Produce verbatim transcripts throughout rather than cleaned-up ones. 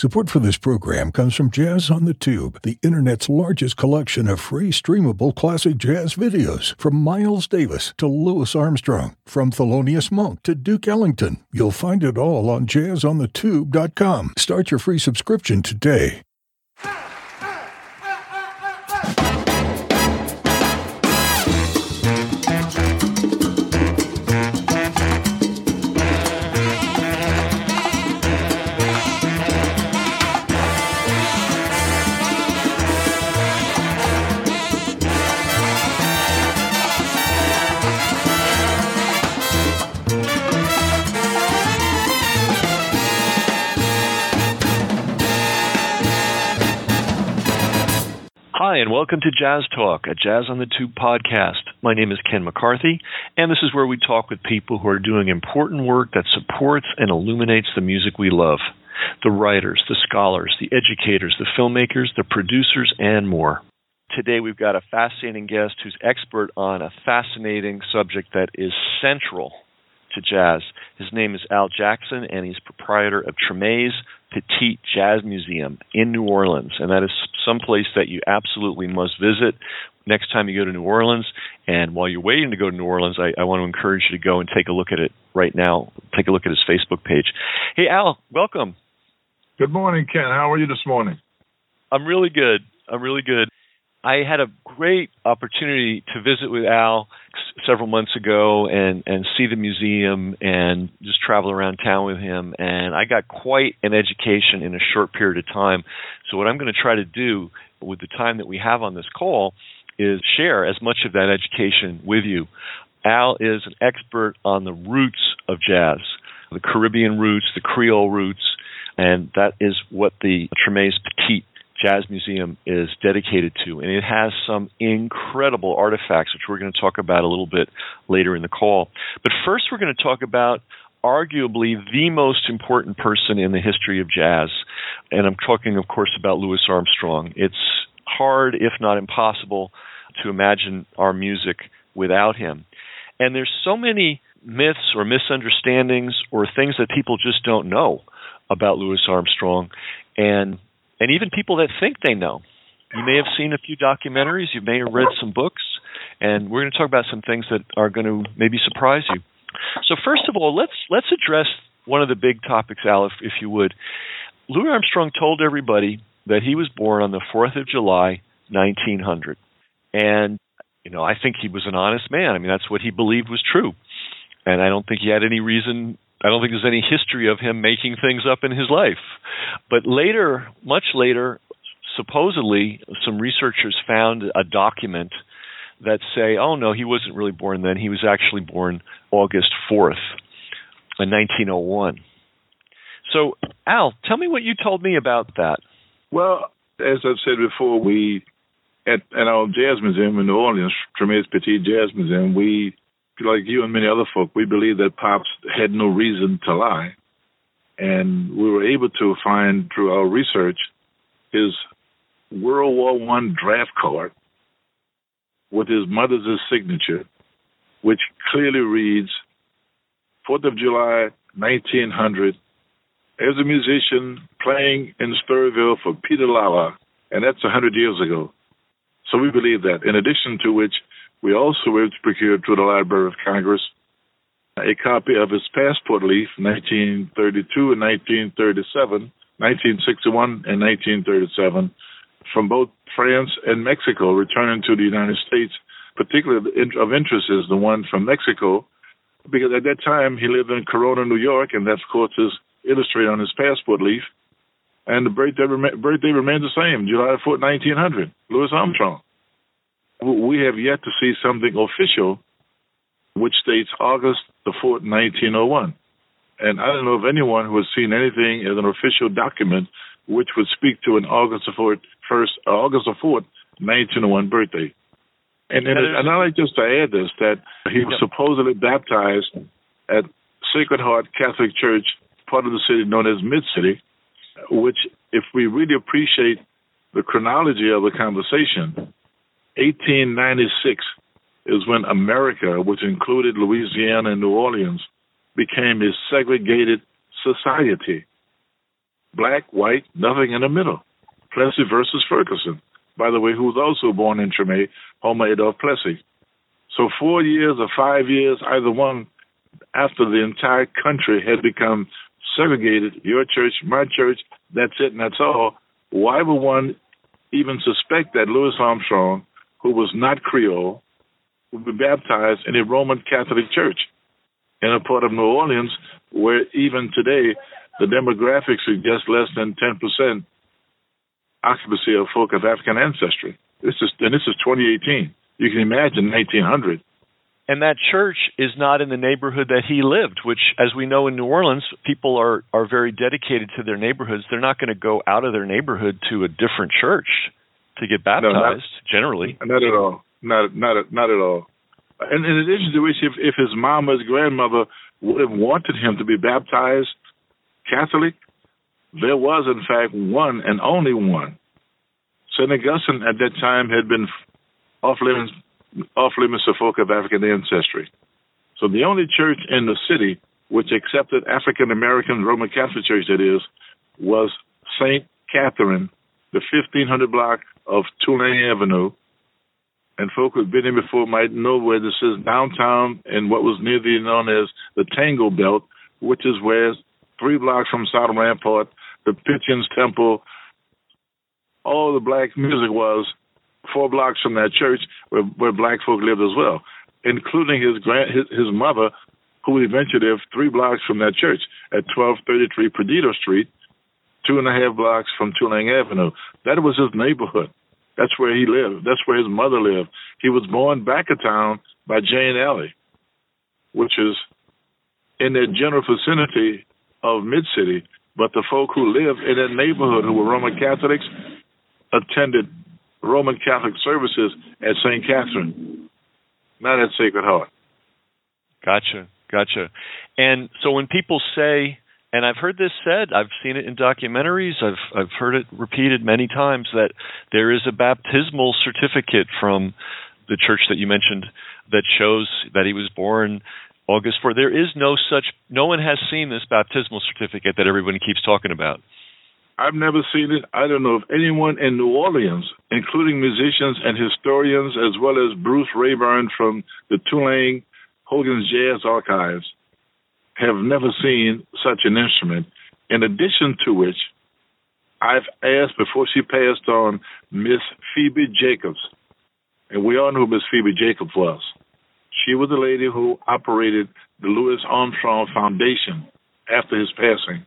Support for this program comes from Jazz on the Tube, the Internet's largest collection of free streamable classic jazz videos. From Miles Davis to Louis Armstrong, from Thelonious Monk to Duke Ellington. You'll find it all on jazz on the tube dot com. Start your free subscription today. Hi, and welcome to Jazz Talk, a Jazz on the Tube podcast. My name is Ken McCarthy, and this is where we talk with people who are doing important work that supports and illuminates the music we love. The writers, the scholars, the educators, the filmmakers, the producers, and more. Today we've got a fascinating guest who's expert on a fascinating subject that is central to jazz. His name is Al Jackson, and he's proprietor of Tremaize Petit Jazz Museum in New Orleans, and that is someplace that you absolutely must visit next time you go to New Orleans. And while you're waiting to go to New Orleans, I, I want to encourage you to go and take a look at it right now. Take a look at his Facebook page. Hey, Al, welcome. Good morning, Ken. How are you this morning? I'm really good. I'm really good. I had a great opportunity to visit with Al several months ago and, and see the museum and just travel around town with him. And I got quite an education in a short period of time. So what I'm going to try to do with the time that we have on this call is share as much of that education with you. Al is an expert on the roots of jazz, the Caribbean roots, the Creole roots, and that is what the Tremaize Petit Jazz Museum is dedicated to, and it has some incredible artifacts, which we're going to talk about a little bit later in the call. But first, we're going to talk about arguably the most important person in the history of jazz, and I'm talking, of course, about Louis Armstrong. It's hard, if not impossible, to imagine our music without him. And there's so many myths or misunderstandings or things that people just don't know about Louis Armstrong, and And even people that think they know. You may have seen a few documentaries, you may have read some books, and we're going to talk about some things that are going to maybe surprise you. So first of all, let's let's address one of the big topics, Al, if, if you would. Louis Armstrong told everybody that he was born on the fourth of July, nineteen hundred. And, you know, I think he was an honest man. I mean, that's what he believed was true. And I don't think he had any reason I don't think there's any history of him making things up in his life. But later, much later, supposedly, some researchers found a document that say, oh, no, he wasn't really born then. He was actually born August fourth in nineteen oh one. So, Al, tell me what you told me about that. Well, as I've said before, we, at, at our Jazz Museum in New Orleans, Tremaize Petit Jazz Museum, we like you and many other folk, we believe that Pops had no reason to lie. And we were able to find, through our research, his World War One draft card with his mother's signature, which clearly reads, fourth of July, nineteen hundred, as a musician playing in Sturville for Peter Lala, and that's one hundred years ago. So we believe that. In addition to which, we also were able to procure through the Library of Congress a copy of his passport leaf, nineteen thirty-two and nineteen thirty-seven, nineteen sixty-one and nineteen thirty-seven, from both France and Mexico, returning to the United States. Particularly of interest is the one from Mexico, because at that time he lived in Corona, New York, and that, of course, is illustrated on his passport leaf. And the birthday, rem- birthday remains the same, July fourth, nineteen hundred, Louis Armstrong. We have yet to see something official which states August the fourth, nineteen oh one. And I don't know of anyone who has seen anything as an official document which would speak to an August the fourth, first, uh, August the fourth, nineteen oh one birthday. And, and, and I'd like just to add this, that he was supposedly baptized at Sacred Heart Catholic Church, part of the city known as Mid-City, which, if we really appreciate the chronology of the conversation, eighteen ninety-six is when America, which included Louisiana and New Orleans, became a segregated society. black, white, nothing in the middle. Plessy versus Ferguson, by the way, who was also born in Treme, Homer Adolph Plessy. So four years or five years, either one, after the entire country had become segregated, your church, my church, that's it and that's all, why would one even suspect that Louis Armstrong, who was not Creole, would be baptized in a Roman Catholic church in a part of New Orleans where even today the demographics suggest less than ten percent occupancy of folk of African ancestry. This is and this is twenty eighteen. You can imagine nineteen hundred. And that church is not in the neighborhood that he lived, which, as we know in New Orleans, people are, are very dedicated to their neighborhoods. They're not going to go out of their neighborhood to a different church to get baptized, no, not, generally. Not at all. Not not not at all. And in addition to which, if, if his mom or his grandmother would have wanted him to be baptized Catholic, there was, in fact, one and only one. Saint Augustine at that time had been off-limits, off-limits to folk of African ancestry. So the only church in the city which accepted African-American Roman Catholic Church, that is, was Saint Catherine, the fifteen hundred block of Tulane Avenue. And folk who've been here before might know where this is, downtown in what was nearly known as the Tango Belt, which is where three blocks from South Rampart, the Pigeons Temple, all the black music was, four blocks from that church where, where black folk lived as well, including his grand, his, his mother, who eventually lived three blocks from that church at twelve thirty-three Perdido Street, two and a half blocks from Tulane Avenue. That was his neighborhood. That's where he lived. That's where his mother lived. He was born back of town by Jane Alley, which is in the general vicinity of Mid-City, but the folk who lived in that neighborhood who were Roman Catholics attended Roman Catholic services at Saint Catherine, not at Sacred Heart. Gotcha, gotcha. And so when people say, and I've heard this said, I've seen it in documentaries, I've I've heard it repeated many times, that there is a baptismal certificate from the church that you mentioned that shows that he was born August fourth. There is no such, no one has seen this baptismal certificate that everyone keeps talking about. I've never seen it. I don't know if anyone in New Orleans, including musicians and historians, as well as Bruce Rayburn from the Tulane Hogan's Jazz Archives, have never seen such an instrument. In addition to which, I've asked before she passed on Miss Phoebe Jacobs, and we all knew who Miss Phoebe Jacobs was. She was the lady who operated the Louis Armstrong Foundation after his passing.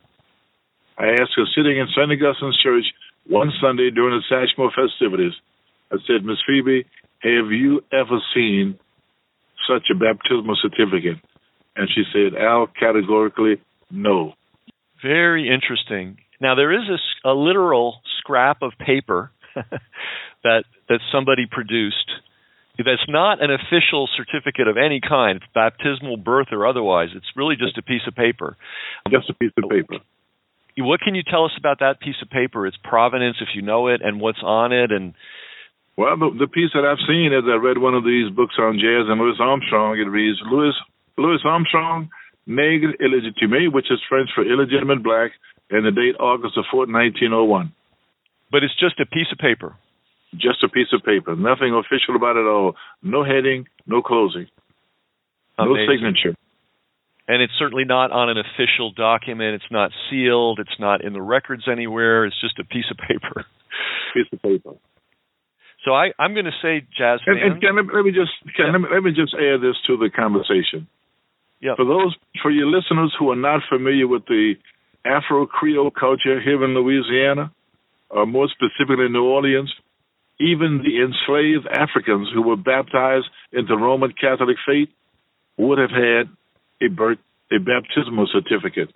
I asked her, sitting in Saint Augustine's Church one Sunday during the Satchmo festivities, I said, Miss Phoebe, have you ever seen such a baptismal certificate? And she said, Al, categorically, no. Very interesting. Now, there is a, a literal scrap of paper that that somebody produced that's not an official certificate of any kind, baptismal, birth, or otherwise. It's really just a piece of paper. Just a piece of paper. What can you tell us about that piece of paper, its provenance, if you know it, and what's on it? And Well, the, the piece that I've seen as I read one of these books on jazz and Louis Armstrong, it reads, Louis Louis Armstrong, Nègre Illégitimé, which is French for illegitimate black, and the date August the fourth, nineteen oh one. But it's just a piece of paper. Just a piece of paper. Nothing official about it at all. No heading, no closing. Amazing. No signature. And it's certainly not on an official document. It's not sealed. It's not in the records anywhere. It's just a piece of paper. Piece of paper. So I, I'm going to say, Jazz and, fan. and can, let me just can, yeah. let, me, let me just add this to the conversation. Yeah. For those, for your listeners who are not familiar with the Afro-Creole culture here in Louisiana, or more specifically New Orleans, even the enslaved Africans who were baptized into Roman Catholic faith would have had a birth, a baptismal certificate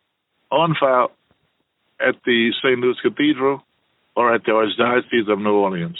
on file at the Saint Louis Cathedral or at the Archdiocese of New Orleans.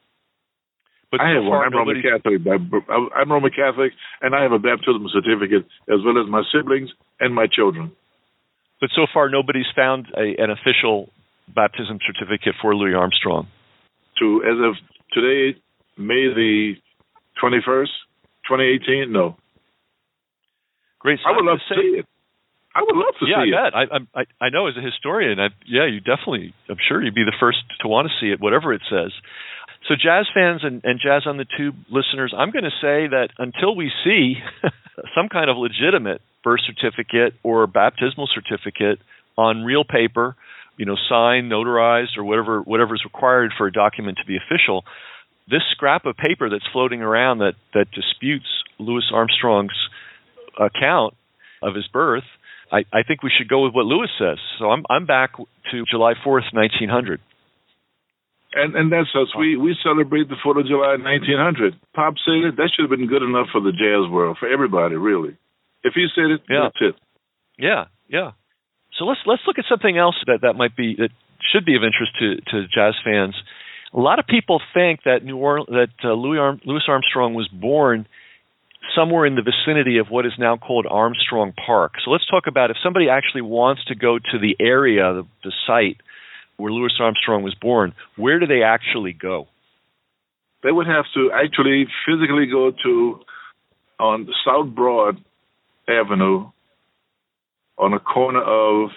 But I so have one. I'm Roman Catholic. I'm Roman Catholic, and I have a baptismal certificate, as well as my siblings and my children. But so far, nobody's found a, an official baptism certificate for Louis Armstrong. To as of today, May the twenty-first, twenty eighteen, no. Great. I would love to say, see it. I would love to yeah, see I it. bet. I, I I know as a historian, I, yeah, you definitely, I'm sure you'd be the first to want to see it, whatever it says. So jazz fans and, and Jazz on the Tube listeners, I'm going to say that until we see some kind of legitimate birth certificate or baptismal certificate on real paper, you know, signed, notarized, or whatever whatever is required for a document to be official, this scrap of paper that's floating around that, that disputes Louis Armstrong's account of his birth, I, I think we should go with what Louis says. So I'm I'm back to July fourth, nineteen hundred. And and that's us. We we celebrate the fourth of July, nineteen hundred. Pop said it. That should have been good enough for the jazz world, for everybody, really. If he said it, yeah. that's it. Yeah, yeah. So let's let's look at something else that, that might be that should be of interest to, to jazz fans. A lot of people think that New Orleans, that uh, Louis, Arm, Louis Armstrong was born somewhere in the vicinity of what is now called Armstrong Park. So let's talk about if somebody actually wants to go to the area, the, the site where Louis Armstrong was born, where do they actually go? They would have to actually physically go to on South Broad Avenue on a corner of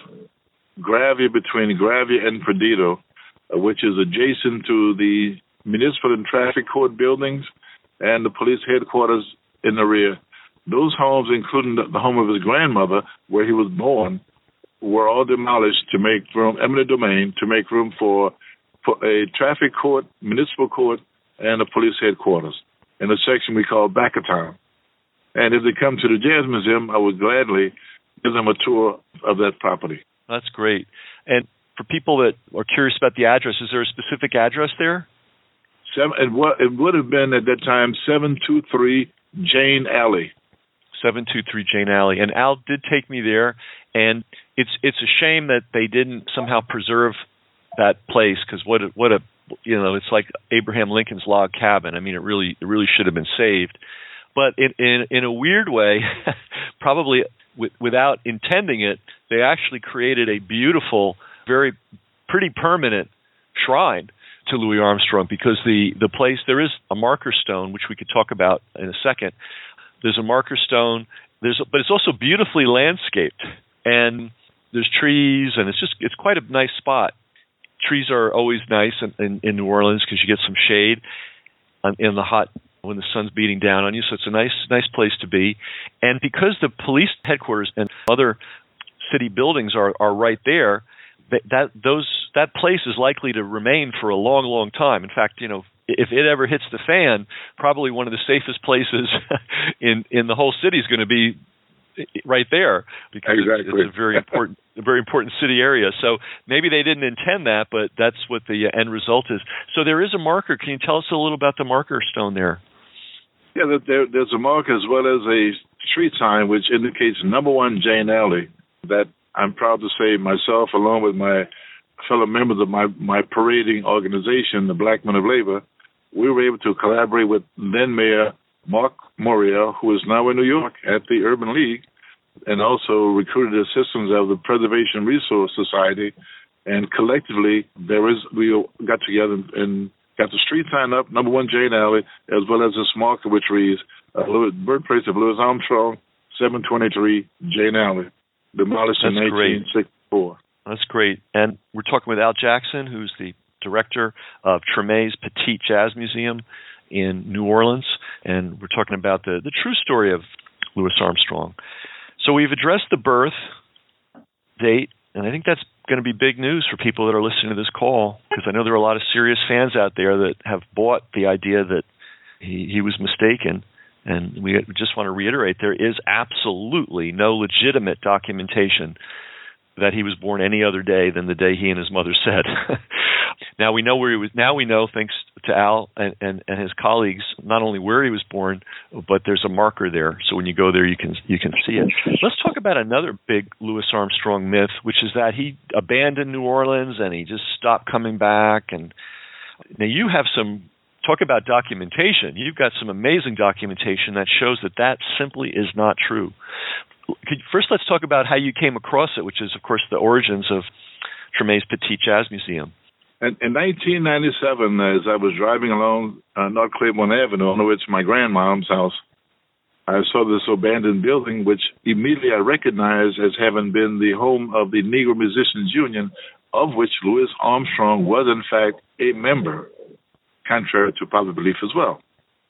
Gravy between Gravy and Perdido, uh, which is adjacent to the Municipal and Traffic Court buildings and the police headquarters in the rear. Those homes, including the, the home of his grandmother, where he was born, were all demolished to make room, eminent domain, to make room for, for a traffic court, municipal court, and a police headquarters in a section we call back of town. And if they come to the Jazz Museum, I would gladly give them a tour of that property. That's great. And for people that are curious about the address, is there a specific address there? Seven, it, w- it would have been at that time seven two three Jane Alley. seven two three Jane Alley. And Al did take me there, and it's it's a shame that they didn't somehow preserve that place, because what a, what a you know it's like Abraham Lincoln's log cabin. I mean, it really it really should have been saved. But in in, in a weird way, probably w- without intending it, they actually created a beautiful, very pretty permanent shrine to Louis Armstrong, because the, the place, there is a marker stone, which we could talk about in a second. There's a marker stone, there's a, but it's also beautifully landscaped, and there's trees, and it's just it's quite a nice spot. Trees are always nice in, in, in New Orleans because you get some shade in the hot when the sun's beating down on you, so it's a nice nice place to be. And because the police headquarters and other city buildings are, are right there, that, that those that place is likely to remain for a long, long time. In fact, you know, if it ever hits the fan, probably one of the safest places in, in the whole city is going to be right there, because exactly. it's a very important, a very important city area. So maybe they didn't intend that, but that's what the end result is. So there is a marker. Can you tell us a little about the marker stone there? Yeah, there, there's a marker as well as a street sign which indicates number one Jane Alley. That I'm proud to say myself, along with my fellow members of my, my parading organization, the Black Men of Labor, we were able to collaborate with then Mayor Mark Morial, who is now in New York at the Urban League, and also recruited the assistance of the Preservation Resource Society. And collectively, there is we got together and got the street sign up, number one Jane Alley, as well as this marker which reads, uh, birthplace of Louis Armstrong, seven twenty-three Jane Alley, demolished in nineteen sixty-four. That's great. And we're talking with Al Jackson, who's the director of Tremé's Petit Jazz Museum in New Orleans, and we're talking about the, the true story of Louis Armstrong. So we've addressed the birth date, and I think that's going to be big news for people that are listening to this call, because I know there are a lot of serious fans out there that have bought the idea that he, he was mistaken. And we just want to reiterate, there is absolutely no legitimate documentation that he was born any other day than the day he and his mother said. Now we know where he was. Now we know, thanks to Al and, and, and his colleagues, not only where he was born, but there's a marker there. So when you go there, you can you can see it. Let's talk about another big Louis Armstrong myth, which is that he abandoned New Orleans and he just stopped coming back. And now you have some talk about documentation. You've got some amazing documentation that shows that that simply is not true. Could, first, let's talk about how you came across it, which is, of course, the origins of Tremé's Petit Jazz Museum. In, in nineteen ninety-seven, as I was driving along uh, North Claiborne Avenue, on the way to my grandmom's house, I saw this abandoned building, which immediately I recognized as having been the home of the Negro Musicians Union, of which Louis Armstrong was, in fact, a member, contrary to popular belief as well.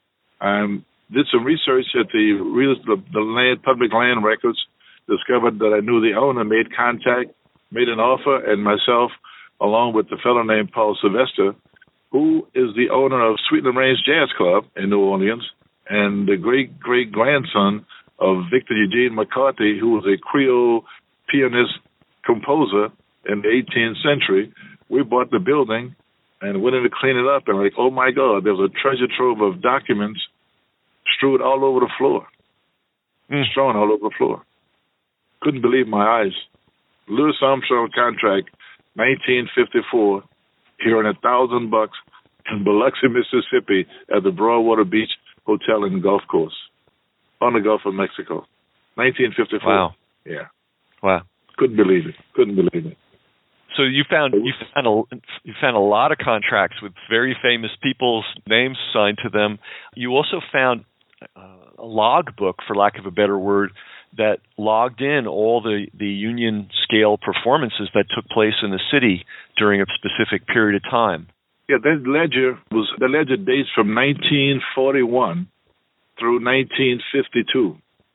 I um, did some research at the, the, the land, public land records, discovered that I knew the owner, made contact, made an offer, and myself, along with the fellow named Paul Sylvester, who is the owner of Sweetland Range Jazz Club in New Orleans, and the great-great-grandson of Victor Eugene McCarthy, who was a Creole pianist composer in the eighteenth century. We bought the building and went in to clean it up, and like, oh my God, there was a treasure trove of documents strewed all over the floor, mm. strewn all over the floor. Couldn't believe my eyes. Louis Armstrong contract, nineteen fifty-four, here in a thousand bucks in Biloxi, Mississippi, at the Broadwater Beach Hotel and Golf Course on the Gulf of Mexico, nineteen fifty-four. Wow. Yeah. Wow. Couldn't believe it. Couldn't believe it. So you found you found a you found a lot of contracts with very famous people's names signed to them. You also found a log book, for lack of a better word, that logged in all the, the union scale performances that took place in the city during a specific period of time. Yeah, that ledger was the ledger dates from nineteen forty-one through nineteen fifty-two.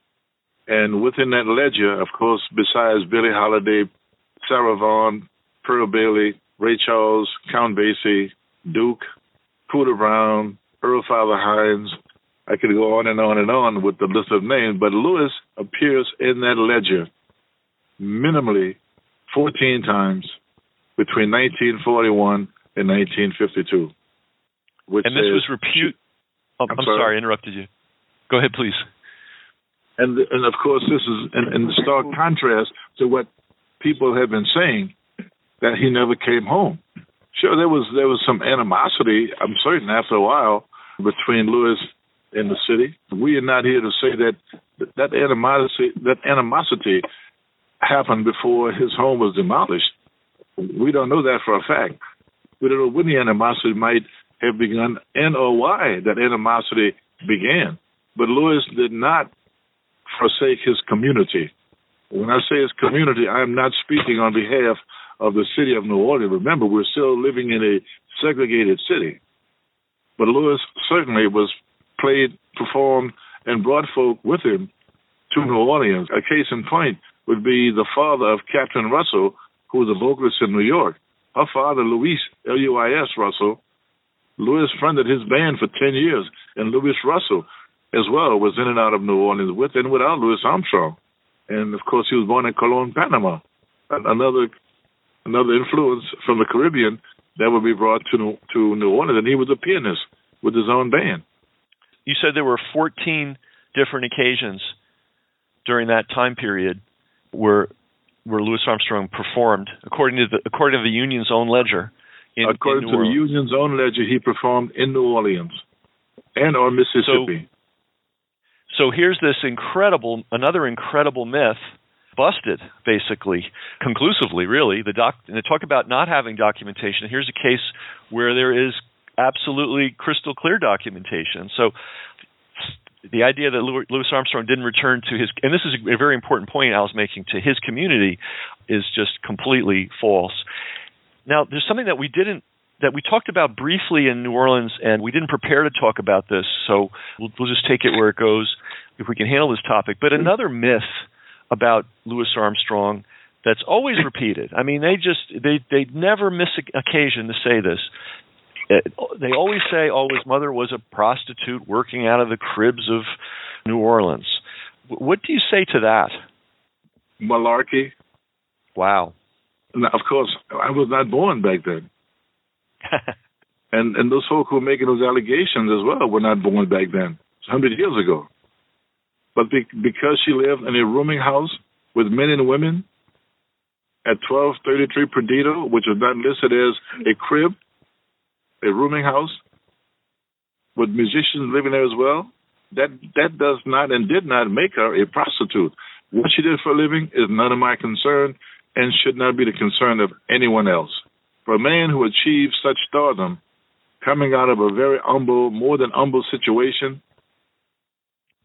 And within that ledger, of course, besides Billie Holiday, Sarah Vaughan, Pearl Bailey, Ray Charles, Count Basie, Duke, Cooter Brown, Earl Father Hines, I could go on and on and on with the list of names, but Louis appears in that ledger minimally fourteen times between nineteen forty-one and nineteen fifty-two. Which and this is, was repute. Oh, I'm, I'm sorry. sorry, I interrupted you. Go ahead, please. And and of course, this is in, in stark contrast to what people have been saying, that he never came home. Sure, there was there was some animosity, I'm certain, after a while, between Louis and the city. We are not here to say that that animosity that animosity happened before his home was demolished. We don't know that for a fact. We don't know when the animosity might have begun and or why that animosity began. But Louis did not forsake his community. When I say his community, I am not speaking on behalf of the city of New Orleans. Remember, we're still living in a segregated city. But Louis certainly was played, performed, and brought folk with him to New Orleans. A case in point would be the father of Catherine Russell, who was a vocalist in New York. Her father, Louis, L U I S Russell, Louis fronted his band for ten years, and Louis Russell as well was in and out of New Orleans with and without Louis Armstrong. And, of course, he was born in Colon, Panama. Another another influence from the Caribbean that would be brought to New, to New Orleans, and he was a pianist with his own band. You said there were fourteen different occasions during that time period where where Louis Armstrong performed, according to the according to the union's own ledger. In, according in to the union's own ledger, he performed in New Orleans and or Mississippi. So, so here's this incredible, another incredible myth, busted basically, conclusively, really. The doc, and they talk about not having documentation. Here's a case where there is absolutely crystal clear documentation. So the idea that Louis Armstrong didn't return to his, and this is a very important point I was making, to his community, is just completely false. Now, there's something that we didn't, that we talked about briefly in New Orleans, and we didn't prepare to talk about this, so we'll, we'll just take it where it goes if we can handle this topic. But another myth about Louis Armstrong that's always repeated. I mean, they just, they, they never miss an occasion to say this. It, they always say, oh, his mother was a prostitute working out of the cribs of New Orleans. What do you say to that? Malarkey. Wow. Now, of course, I was not born back then. and and those folk who were making those allegations as well were not born back then, one hundred years ago. But be, because she lived in a rooming house with men and women at twelve thirty-three Perdido, which is not listed as a crib, a rooming house with musicians living there as well, that that does not and did not make her a prostitute. What she did for a living is none of my concern and should not be the concern of anyone else. For a man who achieved such stardom, coming out of a very humble, more than humble situation,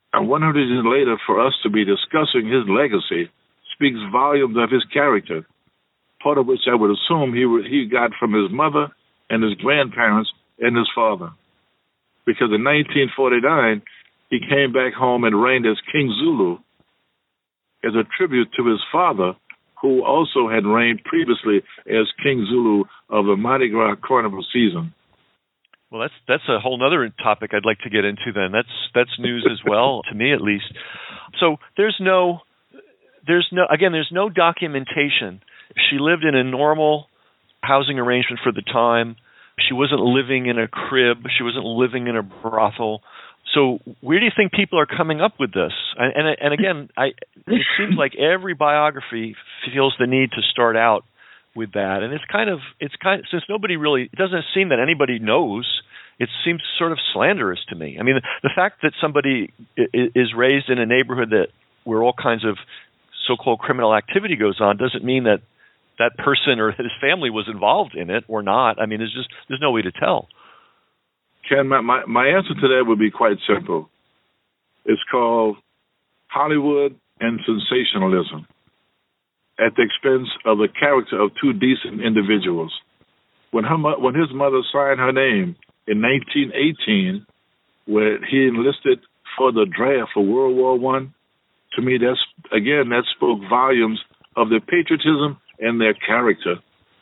and one hundred years later, for us to be discussing his legacy speaks volumes of his character, part of which I would assume he he got from his mother and his grandparents and his father. Because in nineteen forty-nine, he came back home and reigned as King Zulu as a tribute to his father, who also had reigned previously as King Zulu of the Mardi Gras Carnival season. Well, that's that's a whole other topic I'd like to get into then. That's that's news as well, to me at least. So there's no, there's no again, there's no documentation. She lived in a normal housing arrangement for the time. She wasn't living in a crib. She wasn't living in a brothel. So where do you think people are coming up with this? And and, and again, I, it seems like every biography feels the need to start out with that, and it's kind of it's kind of, since nobody really, it doesn't seem that anybody knows. It seems sort of slanderous to me. I mean, the, the fact that somebody is raised in a neighborhood that where all kinds of so-called criminal activity goes on doesn't mean that that person or his family was involved in it or not. I mean, there's just there's no way to tell. Ken, my, my, my answer to that would be quite simple. It's called Hollywood and sensationalism at the expense of the character of two decent individuals. When her when his mother signed her name in nineteen eighteen, where he enlisted for the draft for World War One, to me, that's again, that spoke volumes of their patriotism and their character.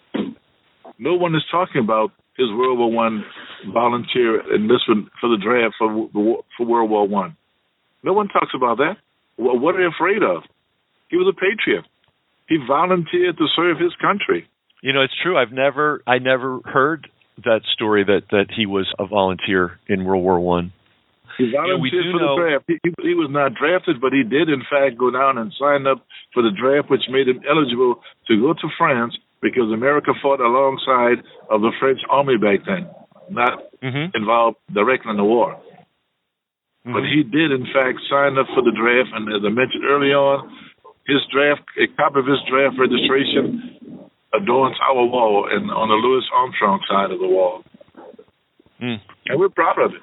No one is talking about his World War One volunteer enlistment for the draft for for World War One. No one talks about that. What are they afraid of? He was a patriot. He volunteered to serve his country. You know, it's true. I've never, I never heard that story that, that he was a volunteer in World War One. He volunteered you know, for know, the draft. He, he was not drafted, but he did, in fact, go down and sign up for the draft, which made him eligible to go to France because America fought alongside of the French army back then, not mm-hmm. involved directly in the war. Mm-hmm. But he did, in fact, sign up for the draft, and as I mentioned early on, his draft, a copy of his draft registration adorns our wall and on the Louis Armstrong side of the wall. Mm. And we're proud of it.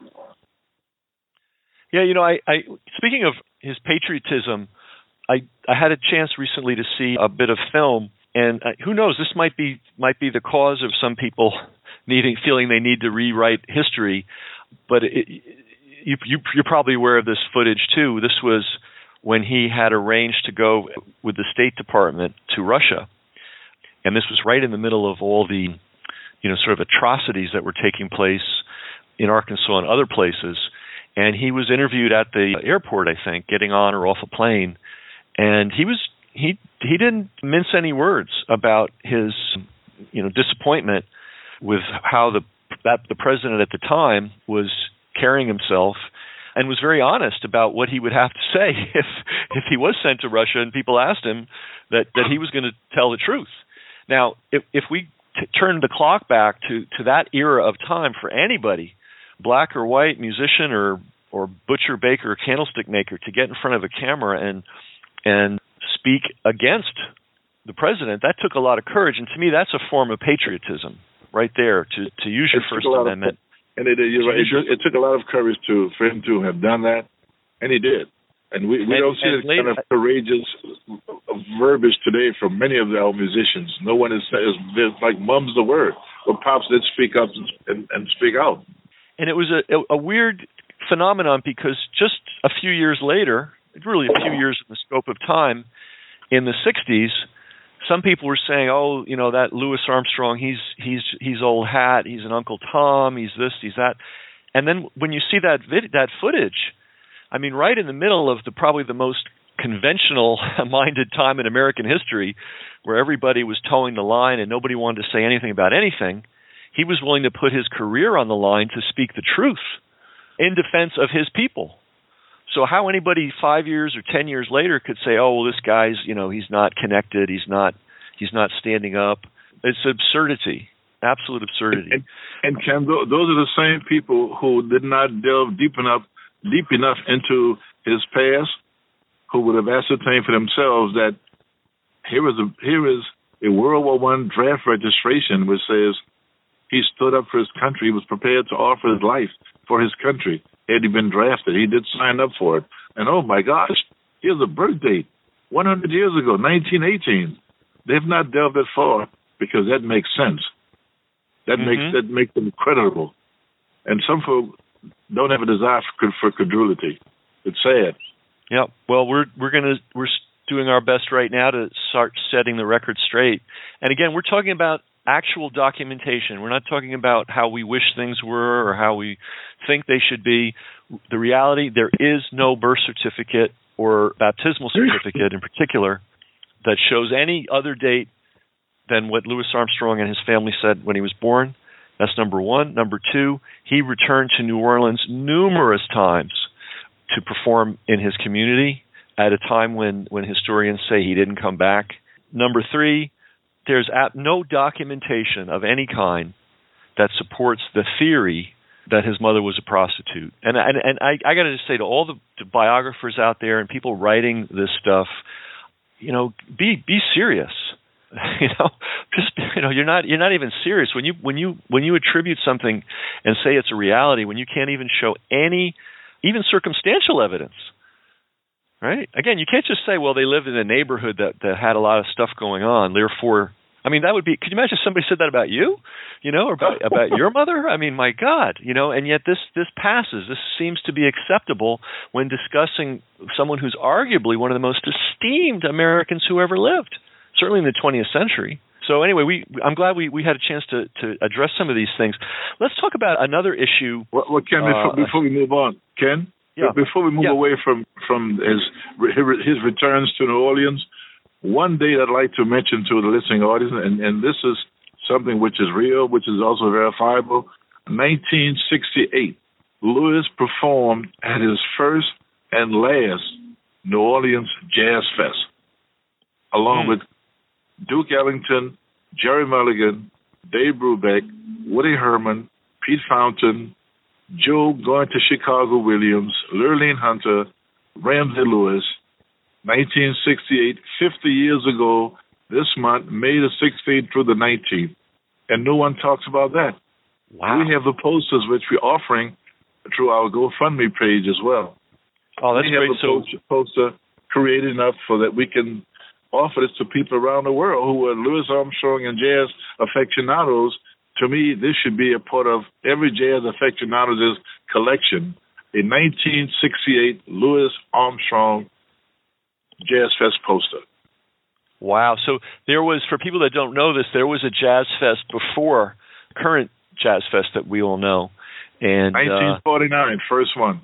Yeah, you know, I, I speaking of his patriotism, I I had a chance recently to see a bit of film, and uh, who knows, this might be might be the cause of some people needing feeling they need to rewrite history. But it, you, you you're probably aware of this footage too. This was when he had arranged to go with the State Department to Russia. And this was right in the middle of all the, you know, sort of atrocities that were taking place in Arkansas and other places. And he was interviewed at the airport, I think, getting on or off a plane. And he was he he didn't mince any words about his, you know, disappointment with how the that the president at the time was carrying himself, and was very honest about what he would have to say if if he was sent to Russia and people asked him that, that he was going to tell the truth. Now, if if we t- turn the clock back to, to that era of time for anybody, black or white, musician or or butcher, baker, or candlestick maker, to get in front of a camera and and speak against the president, that took a lot of courage. And to me, that's a form of patriotism right there, to, to use your First Amendment. And it, you're right. it, it took a lot of courage to for him to have done that, and he did. And we, we and, don't see that kind of courageous verbiage today from many of our musicians. No one is, is like mum's the word, but pops did speak up and, and speak out. And it was a, a weird phenomenon because just a few years later, really a few years in the scope of time, in the sixties, some people were saying, "Oh, you know, that Louis Armstrong, he's he's he's old hat, he's an Uncle Tom, he's this, he's that." And then when you see that vid- that footage, I mean, right in the middle of the probably the most conventional-minded time in American history, where everybody was towing the line and nobody wanted to say anything about anything, he was willing to put his career on the line to speak the truth in defense of his people. So how anybody five years or ten years later could say, "Oh, well, this guy's, you know, he's not connected, he's not, he's not standing up," it's absurdity, absolute absurdity. And, and Ken, those are the same people who did not delve deep enough, deep enough into his past, who would have ascertained for themselves that here is a here is a World War One draft registration which says he stood up for his country, he was prepared to offer his life for his country. Had he been drafted, he did sign up for it. And oh my gosh, here's a birth date, one hundred years ago, nineteen eighteen. They've not delved that far because that makes sense. That mm-hmm. makes that makes them credible. And some folk don't have a desire for, for credulity. It's sad. Yeah. Well, we're we're gonna we're doing our best right now to start setting the record straight. And again, we're talking about actual documentation. We're not talking about how we wish things were or how we think they should be. The reality, there is no birth certificate or baptismal certificate in particular that shows any other date than what Louis Armstrong and his family said when he was born. That's number one. Number two, he returned to New Orleans numerous times to perform in his community at a time when, when historians say he didn't come back. Number three, there's no documentation of any kind that supports the theory that his mother was a prostitute. And and, and I, I got to just say to all the biographers out there and people writing this stuff, you know, be be serious. You know, just you know, you're not you're not even serious when you when you when you attribute something and say it's a reality when you can't even show any, even circumstantial evidence. Right? Again, you can't just say, well, they lived in a neighborhood that, that had a lot of stuff going on. Therefore, I mean, that would be, could you imagine if somebody said that about you, you know, or about, about your mother? I mean, my God, you know, and yet this, this passes. This seems to be acceptable when discussing someone who's arguably one of the most esteemed Americans who ever lived, certainly in the twentieth century. So anyway, we I'm glad we, we had a chance to, to address some of these things. Let's talk about another issue. Well, well Ken, before, uh, before we move on, Ken? Yeah. Before we move yeah. away from, from his his returns to New Orleans, one date I'd like to mention to the listening audience, and, and this is something which is real, which is also verifiable. nineteen sixty-eight, Louis performed at his first and last New Orleans Jazz Fest, along mm. with Duke Ellington, Jerry Mulligan, Dave Brubeck, Woody Herman, Pete Fountain, Joe going to Chicago Williams, Lurleen Hunter, Ramsey Lewis, nineteen sixty-eight, fifty years ago, this month, May the sixteenth through the nineteenth. And no one talks about that. Wow. We have the posters which we're offering through our GoFundMe page as well. Oh, that's we have great. a poster, poster created enough so that we can offer this to people around the world who are Louis Armstrong and jazz aficionados. To me, this should be a part of every jazz aficionado's collection, a nineteen sixty-eight Louis Armstrong Jazz Fest poster. Wow. So there was, for people that don't know this, there was a Jazz Fest before current Jazz Fest that we all know. And nineteen forty-nine, uh, first one.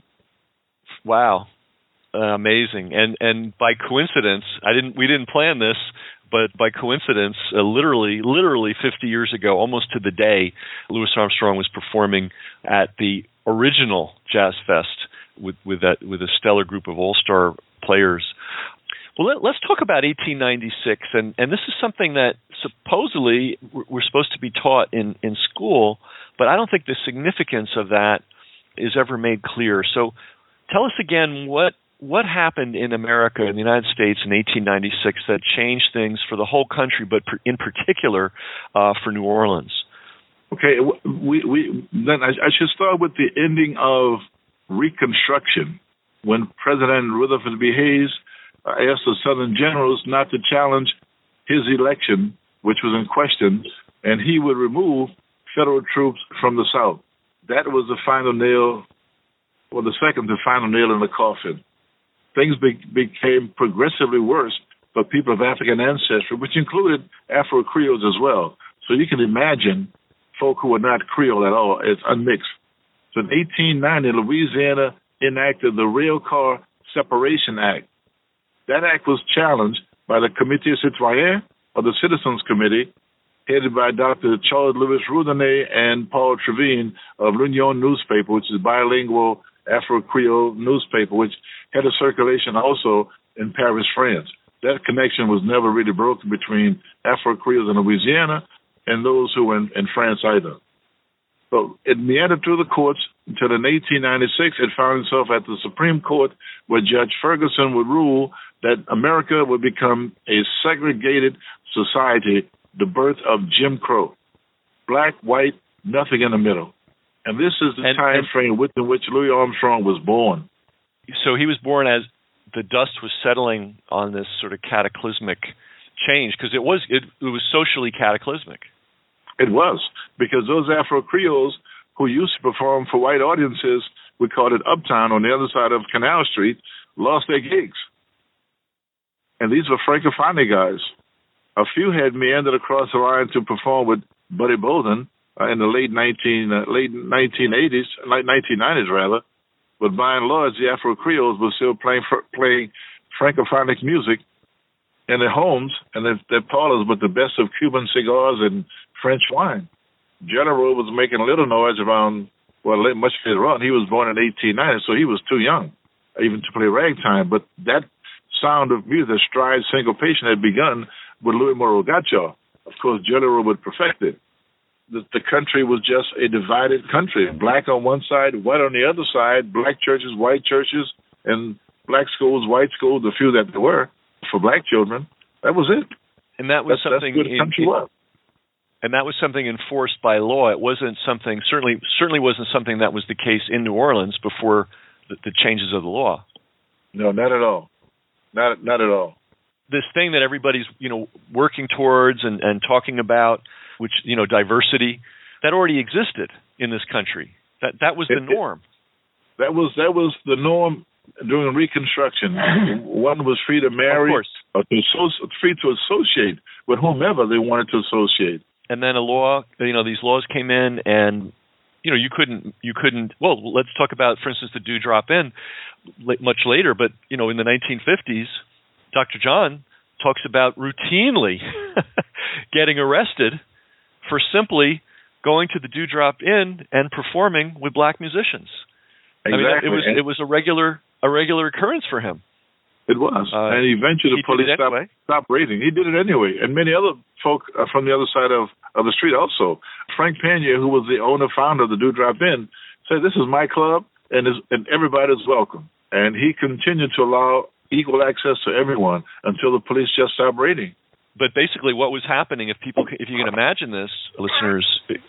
Wow. Uh, amazing. And and by coincidence, I didn't we didn't plan this, but by coincidence, uh, literally, literally fifty years ago, almost to the day, Louis Armstrong was performing at the original Jazz Fest with with that with a stellar group of all-star players. Well, let, let's talk about eighteen ninety-six, and, and this is something that supposedly we're supposed to be taught in, in school, but I don't think the significance of that is ever made clear. So tell us again what What happened in America, in the United States, in eighteen ninety-six that changed things for the whole country, but in particular uh, for New Orleans? Okay, we, we then I, I should start with the ending of Reconstruction, when President Rutherford B. Hayes uh, asked the Southern generals not to challenge his election, which was in question, and he would remove federal troops from the South. That was the final nail, or the second to final nail in the coffin. Things be, became progressively worse for people of African ancestry, which included Afro-Creoles as well. So you can imagine folk who were not Creole at all, it's unmixed. So in eighteen ninety, Louisiana enacted the Railcar Separation Act. That act was challenged by the Comité Citoyen, or the Citizens Committee, headed by Doctor Charles Louis Roudanet and Paul Trevine of L'Union newspaper, which is bilingual Afro-Creole newspaper, which had a circulation also in Paris, France. That connection was never really broken between Afro-Creoles in Louisiana and those who were in, in France either. So it meandered through the courts until in eighteen ninety-six it found itself at the Supreme Court, where Judge Ferguson would rule that America would become a segregated society, the birth of Jim Crow. Black, white, nothing in the middle. And this is the and, time and, frame within which Louis Armstrong was born. so he was born as the dust was settling on this sort of cataclysmic change, because it was it, it was socially cataclysmic. It was, because those Afro Creoles who used to perform for white audiences, we called it Uptown on the other side of Canal Street, lost their gigs. And these were Francophone guys. A few had meandered across the line to perform with Buddy Bolden uh, in the late nineteen uh, late nineteen eighties, late nineteen nineties rather. But by and large, the Afro Creoles were still playing playing Francophonic music in their homes and their, their parlors with the best of Cuban cigars and French wine. General was making a little noise around, well, much later on. He was born in eighteen ninety, so he was too young even to play ragtime. But that sound of music, stride syncopation, had begun with Louis Moro Gacha. Of course, General would perfect it. The, the country was just a divided country. Black on one side, white on the other side, black churches, white churches, and black schools, white schools, the few that there were for black children. That was it. And that was that's, something that's where the country in, was. And that was something enforced by law. It wasn't something, certainly certainly wasn't something that was the case in New Orleans before the, the changes of the law. No, not at all. Not not at all. This thing that everybody's, you know, working towards and, and talking about, which, you know, diversity, that already existed in this country. That that was the it, norm. It, that was that was the norm during Reconstruction. One was free to marry, of course, or to associ- free to associate with whomever they wanted to associate. And then a law, you know, these laws came in, and you know, you couldn't, you couldn't. Well, let's talk about, for instance, the Dewdrop Inn much later. But you know, in the nineteen fifties, Doctor John talks about routinely getting arrested for simply going to the Dewdrop Inn and performing with black musicians. Exactly. I mean, it was it was a regular a regular occurrence for him. It was, uh, and eventually the police stopped, anyway. stopped raiding. He did it anyway, and many other folk uh, from the other side of, of the street also. Frank Pena, who was the owner, founder of the Dewdrop Inn, said, "This is my club, and is, and everybody's welcome." And he continued to allow equal access to everyone until the police just stopped raiding. But basically, what was happening, if people, if you can imagine this, listeners,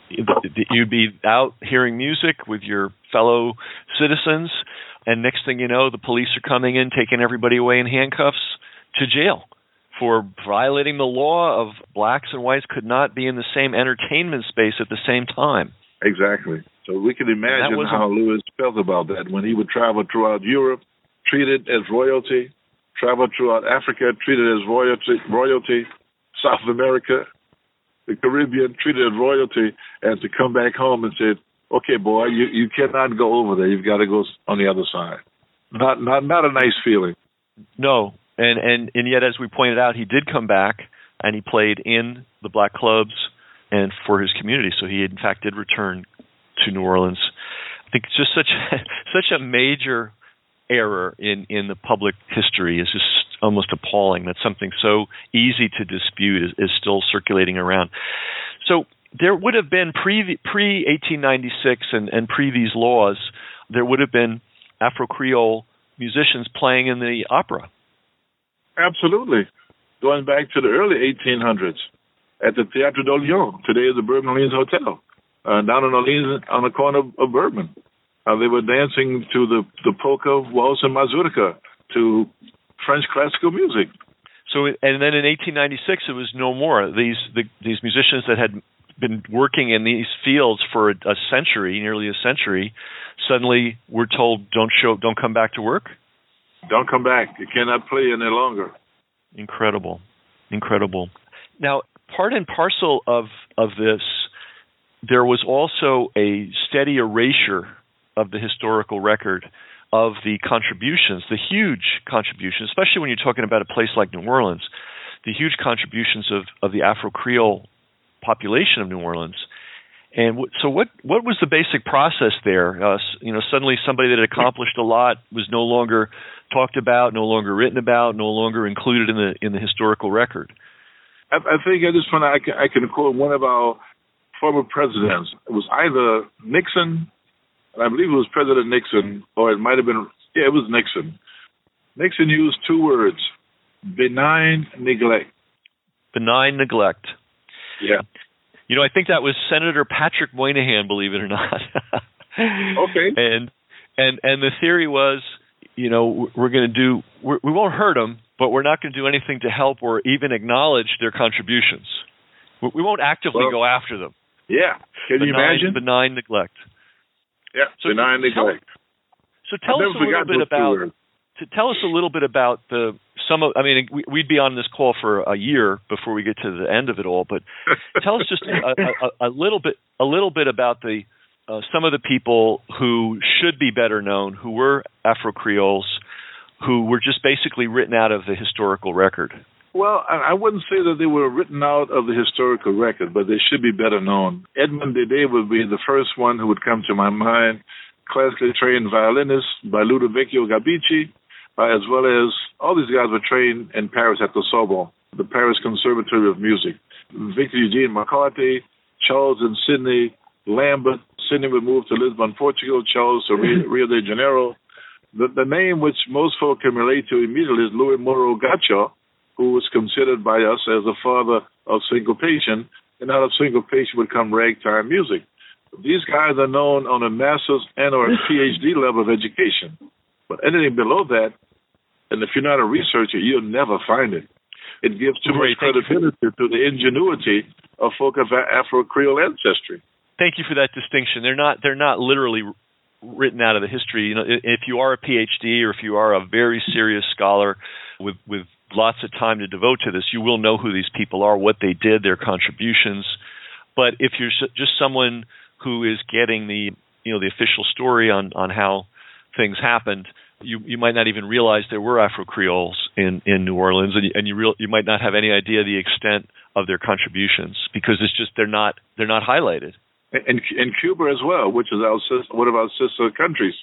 you'd be out hearing music with your fellow citizens, and next thing you know, the police are coming in, taking everybody away in handcuffs to jail for violating the law of blacks and whites could not be in the same entertainment space at the same time. Exactly. So we can imagine how Louis felt about that when he would travel throughout Europe, treated as royalty, travel throughout Africa, treated as royalty, royalty, South America, the Caribbean, treated as royalty, and to come back home and say, "Okay, boy, you, you cannot go over there. You've got to go on the other side." Not not not a nice feeling. No, and and and yet, as we pointed out, he did come back and he played in the black clubs and for his community. So he, in fact, did return to New Orleans. I think it's just such such a major error in, in the public history is just almost appalling that something so easy to dispute is, is still circulating around. So there would have been pre pre eighteen ninety-six and, and pre these laws, there would have been Afro Creole musicians playing in the opera. Absolutely, going back to the early eighteen hundreds at the Théâtre d'Orléans. Today is the Bourbon Orleans Hotel uh, down in Orleans on the corner of, of Bourbon. Uh, they were dancing to the, the polka, waltz, and mazurka, to French classical music. So, and then in eighteen ninety-six, it was no more. These the, these musicians that had been working in these fields for a, a century, nearly a century, suddenly were told, "Don't show, don't come back to work. Don't come back. You cannot play any longer." Incredible, incredible. Now, part and parcel of of this, there was also a steady erasure of the historical record of the contributions, the huge contributions, especially when you're talking about a place like New Orleans, the huge contributions of, of the Afro-Creole population of New Orleans. And w- so what, what was the basic process there? Uh, you know, suddenly somebody that had accomplished a lot was no longer talked about, no longer written about, no longer included in the in the historical record. I, I think at this point I can, I can quote one of our former presidents. It was either Nixon, and I believe it was President Nixon, or it might have been, yeah, it was Nixon. Nixon used two words, benign neglect. Benign neglect. Yeah. You know, I think that was Senator Patrick Moynihan, believe it or not. Okay. And and and the theory was, you know, we're going to do, we're, we won't hurt them, but we're not going to do anything to help or even acknowledge their contributions. We, we won't actively well, go after them. Yeah. Can benign, you imagine? Benign neglect. Yeah, so benign tell, neglect. So tell us a little bit about, to tell us a little bit about the, some of, I mean, we, we'd be on this call for a year before we get to the end of it all, but tell us just a, a, a little bit, a little bit about the, uh, some of the people who should be better known, who were Afro-Creoles, who were just basically written out of the historical record. Well, I wouldn't say that they were written out of the historical record, but they should be better known. Edmond Dede would be the first one who would come to my mind, classically trained violinist by Ludovico Gabici, uh, as well as all these guys were trained in Paris at the Sorbonne, the Paris Conservatory of Music. Victor Eugene McCarthy, Charles and Sidney Lambert. Sidney would move to Lisbon, Portugal, Charles to Rio de Janeiro. The, the name which most folk can relate to immediately is Louis Moreau Gacho, who was considered by us as the father of syncopation, and out of syncopation would come ragtime music. These guys are known on a master's and or a P H D level of education. But anything below that, and if you're not a researcher, you'll never find it. It gives too Great. much credibility to the ingenuity of folk of Afro-Creole ancestry. Thank you for that distinction. They're not they're not literally written out of the history. You know, if you are a P H D or if you are a very serious scholar with with lots of time to devote to this, you will know who these people are, what they did, their contributions. But if you're just someone who is getting the you know the official story on, on how things happened, you you might not even realize there were Afro-Creoles in, in New Orleans, and you, and you real you might not have any idea the extent of their contributions because it's just they're not they're not highlighted. And in Cuba as well, which is our one of our sister countries,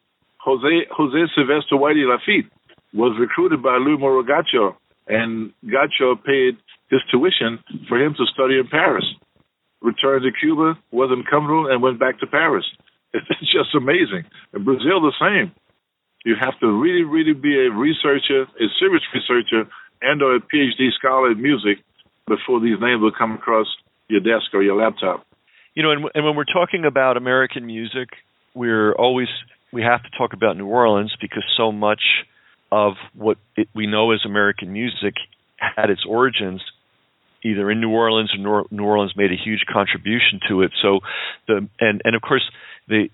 Jose Jose Sylvester Whitey Lafitte was recruited by Louis Moreau Gacho, and Gacho paid his tuition for him to study in Paris. Returned to Cuba, wasn't comfortable, and went back to Paris. It's just amazing. In Brazil, the same. You have to really, really be a researcher, a serious researcher, and or a P H D scholar in music before these names will come across your desk or your laptop. You know, and, and when we're talking about American music, we're always we have to talk about New Orleans because so much of what it, we know as American music had its origins either in New Orleans or Nor- New Orleans made a huge contribution to it. So the and, and of course the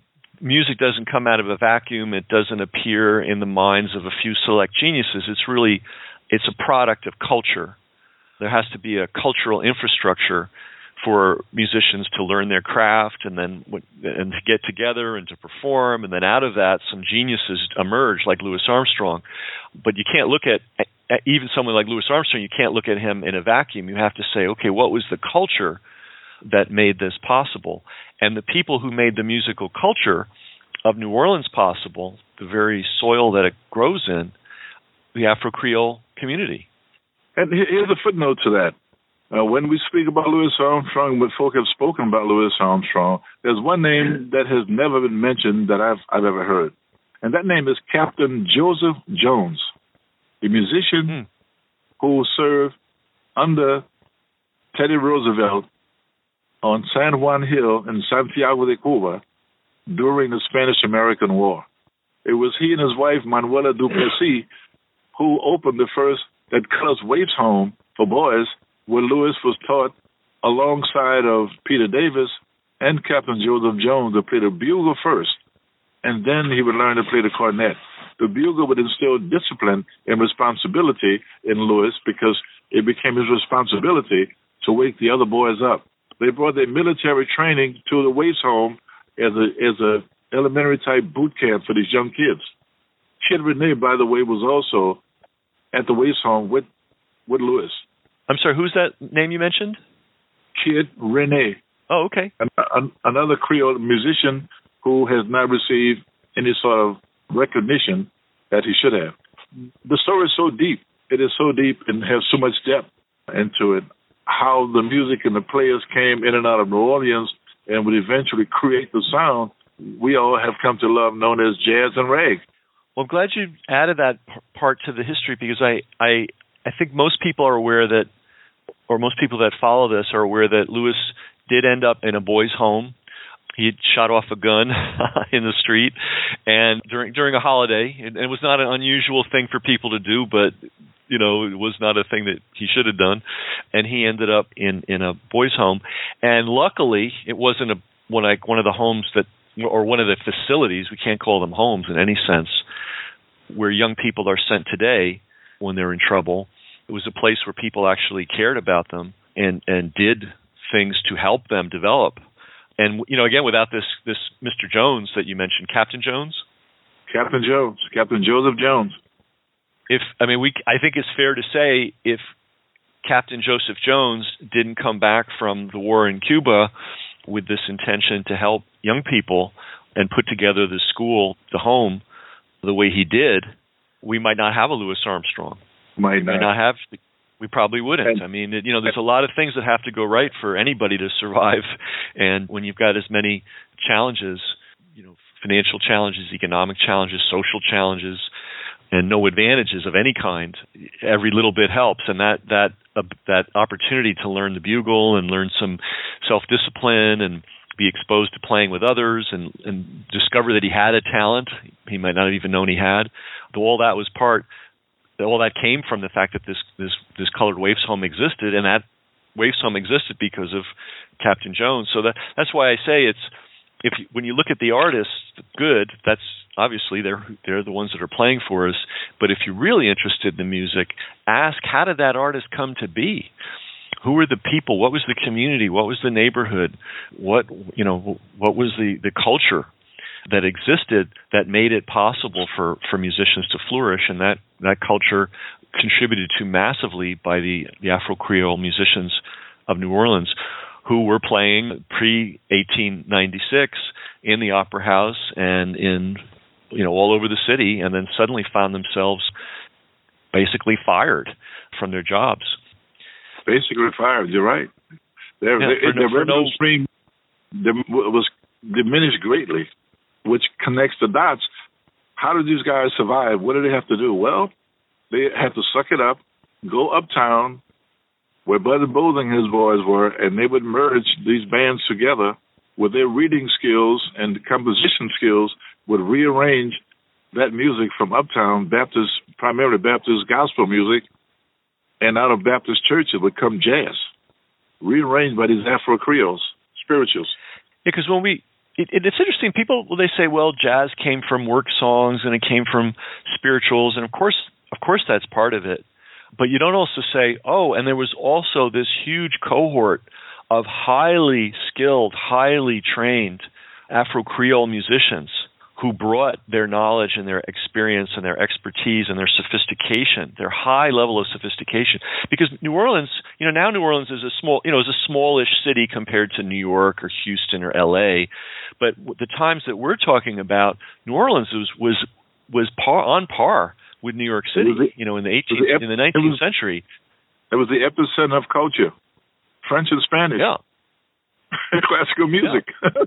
music doesn't come out of a vacuum. It doesn't appear in the minds of a few select geniuses. It's really it's a product of culture. There has to be a cultural infrastructure for musicians to learn their craft and then and to get together and to perform, and then out of that some geniuses emerge like Louis Armstrong. But you can't look at, at even someone like Louis Armstrong, you can't look at him in a vacuum. You have to say, okay, what was the culture that made this possible? And the people who made the musical culture of New Orleans possible, the very soil that it grows in, the Afro-Creole community. And here's a footnote to that. Uh, when we speak about Louis Armstrong, when folk have spoken about Louis Armstrong, there's one name that has never been mentioned that I've I've ever heard, and that name is Captain Joseph Jones, a musician hmm. who served under Teddy Roosevelt on San Juan Hill in Santiago de Cuba during the Spanish-American War. It was he and his wife, Manuela Duplessis, who opened the first that Colors Waifs Home for boys, where Louis was taught alongside of Peter Davis and Captain Joseph Jones to play the bugle first, and then he would learn to play the cornet. The bugle would instill discipline and responsibility in Louis because it became his responsibility to wake the other boys up. They brought their military training to the Waifs Home as a as a elementary type boot camp for these young kids. Kid Renee, by the way, was also at the Waifs Home with with Louis. I'm sorry, who's that name you mentioned? Kid Renee. Oh, okay. An, an, another Creole musician who has not received any sort of recognition that he should have. The story is so deep. It is so deep and has so much depth into it. How the music and the players came in and out of New Orleans and would eventually create the sound we all have come to love, known as jazz and rag. Well, I'm glad you added that p- part to the history because I, I I think most people are aware that, or most people that follow this are aware that Louis did end up in a boys' home he had shot off a gun in the street, and during during a holiday, and it was not an unusual thing for people to do, but you know, it was not a thing that he should have done, and he ended up in, in a boys' home, and luckily it wasn't a one like one of the homes that, or one of the facilities, we can't call them homes in any sense, where young people are sent today when they're in trouble. It was a place where people actually cared about them and, and did things to help them develop. And, you know, again, without this, this Mister Jones that you mentioned, Captain Jones? Captain Jones, Captain Joseph Jones. If I mean, we I think it's fair to say if Captain Joseph Jones didn't come back from the war in Cuba with this intention to help young people and put together the school, the home, the way he did, we might not have a Louis Armstrong. Might we not. might not have. We probably wouldn't. And, I mean, it, you know, there's a lot of things that have to go right for anybody to survive, and when you've got as many challenges, you know, financial challenges, economic challenges, social challenges, and no advantages of any kind, every little bit helps. And that that uh, that opportunity to learn the bugle and learn some self-discipline and be exposed to playing with others and, and discover that he had a talent he might not have even known he had, all that was part, all that came from the fact that this this, this colored waifs home existed, and that waifs home existed because of Captain Jones. So that that's why I say it's, if you, when you look at the artists, good, that's obviously they're they're the ones that are playing for us. But if you're really interested in the music, ask, how did that artist come to be? Who were the people? What was the community? What was the neighborhood? What you know? What was the, the culture that existed that made it possible for, for musicians to flourish? And that, that culture contributed to massively by the, the Afro-Creole musicians of New Orleans, who were playing pre eighteen ninety-six in the Opera House and in, you know, all over the city, and then suddenly found themselves basically fired from their jobs. Basically fired. You're right. Their, yeah, their, no, their revenue no, stream was diminished greatly, which connects the dots. How did these guys survive? What did they have to do? Well, they had to suck it up, go uptown, where Bud and Bowling and his boys were, and they would merge these bands together with their reading skills and composition skills, would rearrange that music from uptown Baptist, primarily Baptist gospel music, and out of Baptist church it would come jazz, rearranged by these Afro-Creoles, spirituals. Yeah, because when we, it, it's interesting, people, well, they say, well, jazz came from work songs and it came from spirituals, and of course, of course that's part of it. But you don't also say, oh, and there was also this huge cohort of highly skilled, highly trained Afro-Creole musicians who brought their knowledge and their experience and their expertise and their sophistication, their high level of sophistication. Because New Orleans, you know, now New Orleans is a small, you know, is a smallish city compared to New York or Houston or L A. But the times that we're talking about, New Orleans was was was par, on par with New York City, the, you know, in the eighteenth, ep- in the nineteenth was, century. It was the epicenter of culture, French and Spanish. Yeah. Classical music.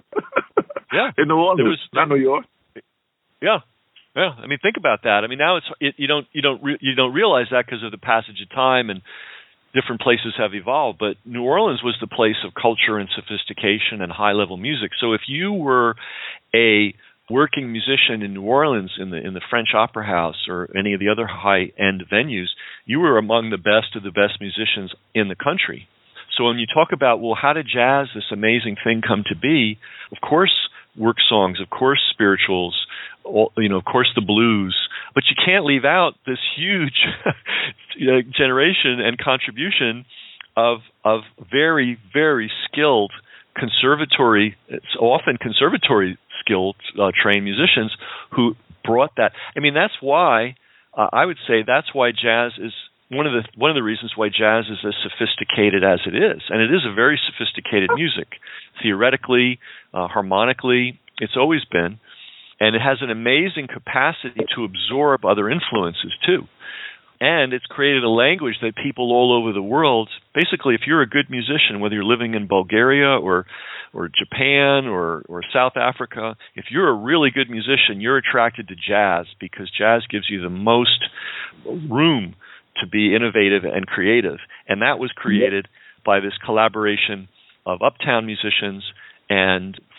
Yeah. In New Orleans, was, not New York. Yeah. Yeah. I mean, think about that. I mean, now it's it, you don't you don't re, you don't realize that because of the passage of time and different places have evolved. But New Orleans was the place of culture and sophistication and high level music. So if you were a working musician in New Orleans in the in the French Opera House or any of the other high-end venues, you were among the best of the best musicians in the country. So when you talk about, well, how did jazz, this amazing thing, come to be? Of course, work songs, of course, spirituals, all, you know, of course, the blues. But you can't leave out this huge generation and contribution of of very, very skilled conservatory, it's often conservatory skilled uh, trained musicians who brought that. I mean, that's why uh, I would say that's why jazz is one of the one of the reasons why jazz is as sophisticated as it is, and it is a very sophisticated music, theoretically, uh, harmonically. It's always been, and it has an amazing capacity to absorb other influences too. And it's created a language that people all over the world, basically, if you're a good musician, whether you're living in Bulgaria or or Japan or, or South Africa, if you're a really good musician, you're attracted to jazz because jazz gives you the most room to be innovative and creative. And that was created by this collaboration of uptown musicians and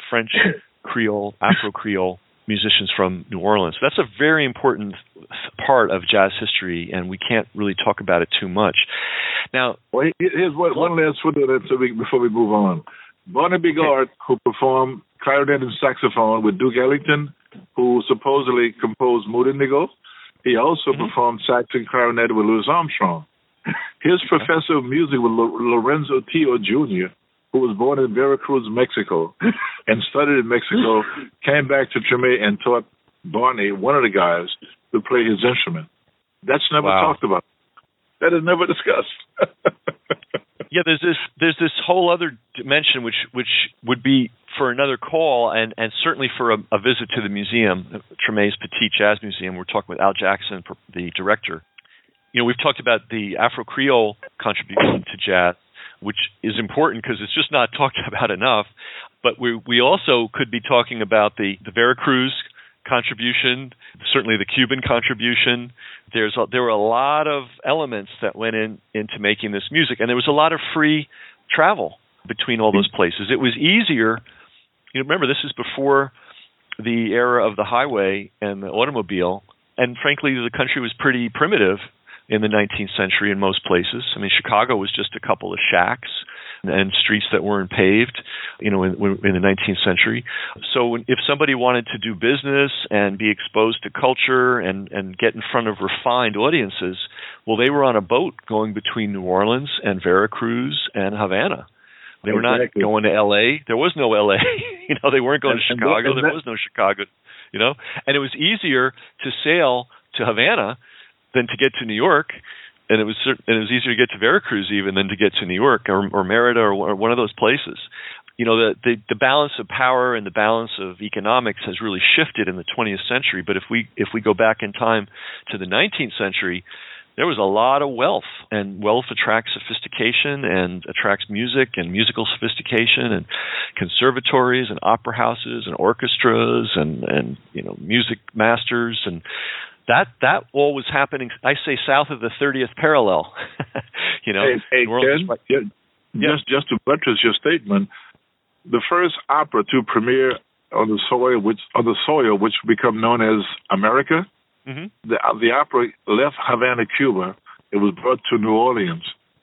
French Creole, Afro-Creole musicians from New Orleans. That's a very important part of jazz history, and we can't really talk about it too much. Now, well, here's one, one last footnote before we move on. Barney Bigard, okay. who performed clarinet and saxophone with Duke Ellington, who supposedly composed Mood Indigo, he also mm-hmm. performed sax and clarinet with Louis Armstrong. His okay. professor of music was Lorenzo Tio Junior, who was born in Veracruz, Mexico, and studied in Mexico, came back to Treme and taught Barney, one of the guys, to play his instrument. That's never wow. talked about. That is never discussed. Yeah, there's this there's this whole other dimension which which would be for another call, and, and certainly for a, a visit to the museum, Treme's Petit Jazz Museum. We're talking with Al Jackson, the director. You know, we've talked about the Afro-Creole contribution to jazz, which is important because it's just not talked about enough. But we we also could be talking about the, the Veracruz contribution, certainly the Cuban contribution. There's a, there were a lot of elements that went in into making this music, and there was a lot of free travel between all those places. It was easier. You know, remember, this is before the era of the highway and the automobile, and frankly, the country was pretty primitive in the nineteenth century in most places. I mean, Chicago was just a couple of shacks and streets that weren't paved, you know, in, in the nineteenth century. So if somebody wanted to do business and be exposed to culture and, and get in front of refined audiences, well, they were on a boat going between New Orleans and Veracruz and Havana. They were exactly. not going to L A. There was no L A. You know, they weren't going to Chicago. There was no Chicago, you know. And it was easier to sail to Havana than to get to New York, and it was and it was easier to get to Veracruz even than to get to New York or, or Merida or, or one of those places. You know, the, the the balance of power and the balance of economics has really shifted in the twentieth century. But if we if we go back in time to the nineteenth century, there was a lot of wealth, and wealth attracts sophistication and attracts music and musical sophistication and conservatories and opera houses and orchestras and and you know music masters and. That that all was happening, I say, south of the thirtieth parallel. you know, hey, hey, Ken, right. yeah, yeah. just just to buttress your statement, the first opera to premiere on the soil, which on the soil, which become known as America, mm-hmm. the the opera left Havana, Cuba. It was brought to New Orleans.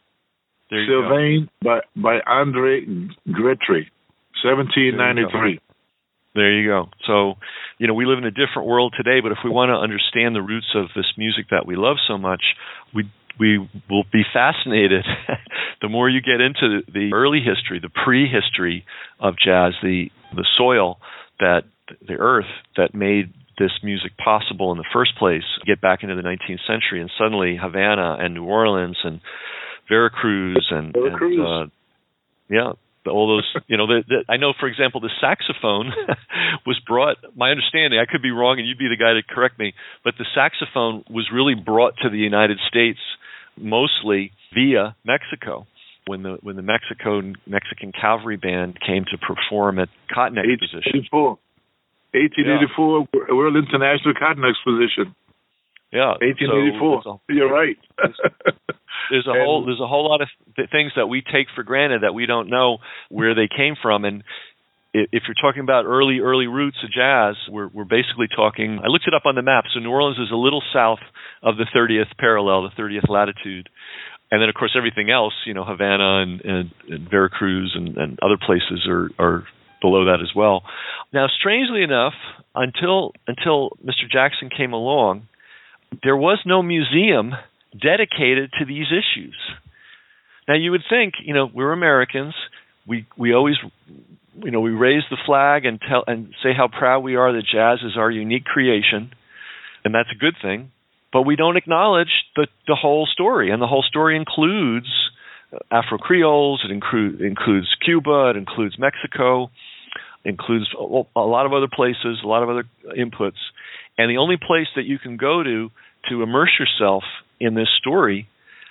Sylvain by by Andre Gretry, seventeen ninety-three. There you go. So, you know, we live in a different world today, but if we want to understand the roots of this music that we love so much, we we will be fascinated the more you get into the early history, the prehistory of jazz, the the soil, that the earth that made this music possible in the first place. Get back into the nineteenth century, and suddenly Havana and New Orleans and Veracruz and, Veracruz. and uh, yeah. All those, you know, the, the, I know, for example, the saxophone was brought, my understanding, I could be wrong and you'd be the guy to correct me, but the saxophone was really brought to the United States mostly via Mexico. When the when the Mexico Mexican Cavalry Band came to perform at Cotton Exposition. eighteen eighty-four, yeah. World International Cotton Exposition. Yeah, eighteen eighty-four. So a, You're right. There's a and, whole there's a whole lot of th- things that we take for granted that we don't know where they came from. And if, if you're talking about early early roots of jazz, we're we're basically talking. I looked it up on the map. So New Orleans is a little south of the thirtieth parallel, the thirtieth latitude, and then of course everything else, you know, Havana and, and, and Veracruz and, and other places are are below that as well. Now, strangely enough, until until Mister Jackson came along, there was no museum dedicated to these issues. Now, you would think, you know, we're Americans. We we always, you know, we raise the flag and tell and say how proud we are that jazz is our unique creation, and that's a good thing. But we don't acknowledge the the whole story, and the whole story includes Afro-Creoles. It include, includes Cuba. It includes Mexico. It includes a, a lot of other places, a lot of other inputs. And the only place that you can go to to immerse yourself in this story